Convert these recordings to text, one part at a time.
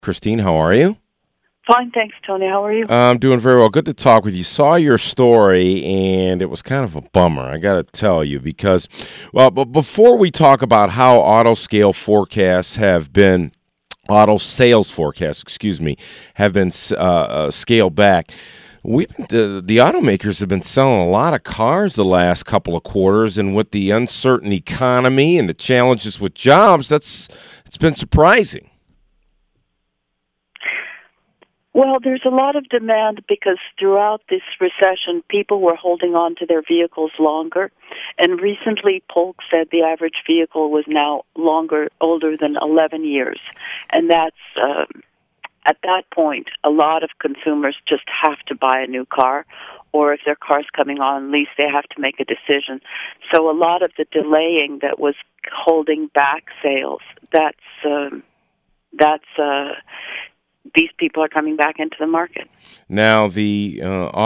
Christine, how are you? Fine, thanks, Tony. How are you? I'm doing very well. Good to talk with you. Saw your story, and it was kind of a bummer, I got to tell you, because, but before we talk about how auto sales forecasts, have been scaled back, the automakers have been selling a lot of cars the last couple of quarters, and with the uncertain economy and the challenges with jobs, it's been surprising. Well, there's a lot of demand because throughout this recession, people were holding on to their vehicles longer. And recently, Polk said the average vehicle was now older than 11 years. And that's, at that point, a lot of consumers just have to buy a new car, or if their car's coming on lease, they have to make a decision. So a lot of the delaying that was holding back sales, these people are coming back into the market. Now, the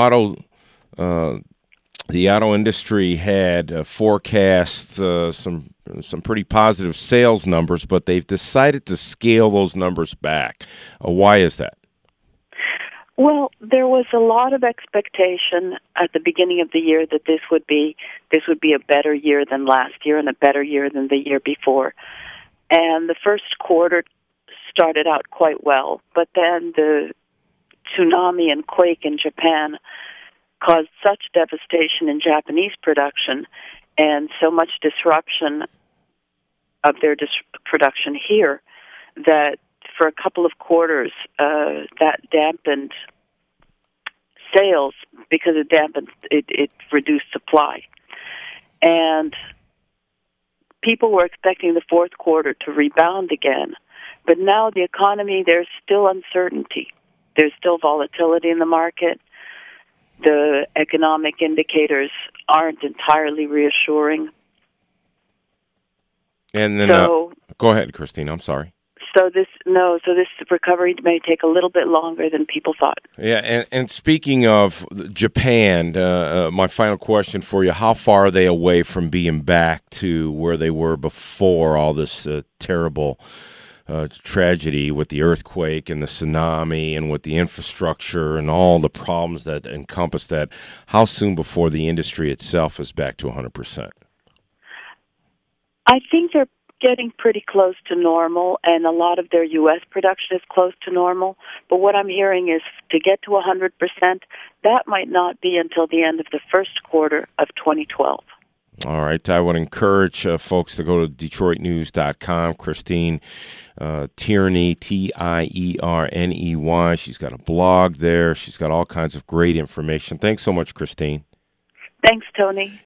auto industry had forecast some pretty positive sales numbers, but they've decided to scale those numbers back. Why is that? Well, there was a lot of expectation at the beginning of the year that this would be a better year than last year and a better year than the year before. And the first quarter started out quite well, but then the tsunami and quake in Japan caused such devastation in Japanese production and so much disruption of their production here that for a couple of quarters that dampened sales because it reduced supply. And people were expecting the fourth quarter to rebound again. But now the economy, there's still uncertainty. There's still volatility in the market. The economic indicators aren't entirely reassuring. And then, go ahead, Christine. I'm sorry. So this recovery may take a little bit longer than people thought. Yeah, and speaking of Japan, my final question for you: how far are they away from being back to where they were before all this terrible tragedy with the earthquake and the tsunami and with the infrastructure and all the problems that encompass that? How soon before the industry itself is back to 100%? I think they're getting pretty close to normal, and a lot of their U.S. production is close to normal. But what I'm hearing is to get to 100%, that might not be until the end of the first quarter of 2012. All right. I would encourage folks to go to DetroitNews.com. Christine Tierney, Tierney. She's got a blog there. She's got all kinds of great information. Thanks so much, Christine. Thanks, Tony.